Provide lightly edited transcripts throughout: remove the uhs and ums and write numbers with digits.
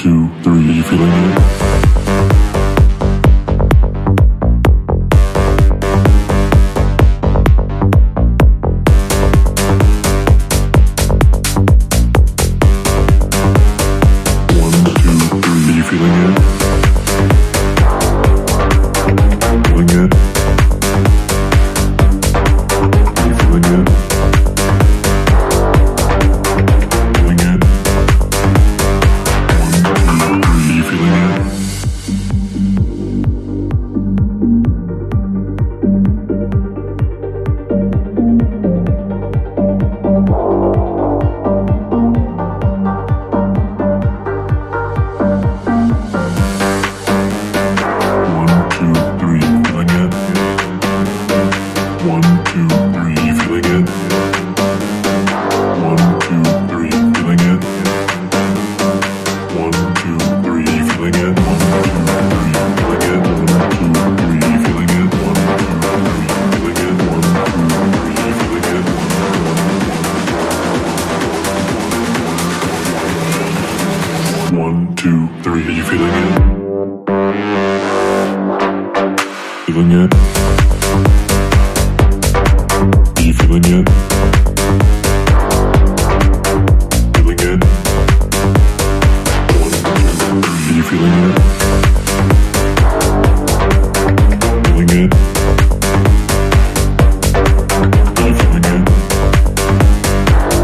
two, three, you feeling it? One, two, three, are you feeling it? Feeling it? Are you feeling it? Feeling it? One, two, three, are you feeling it? Feeling it? Are you feeling it?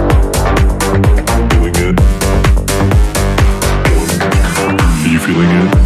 Feeling it? Are you feeling it?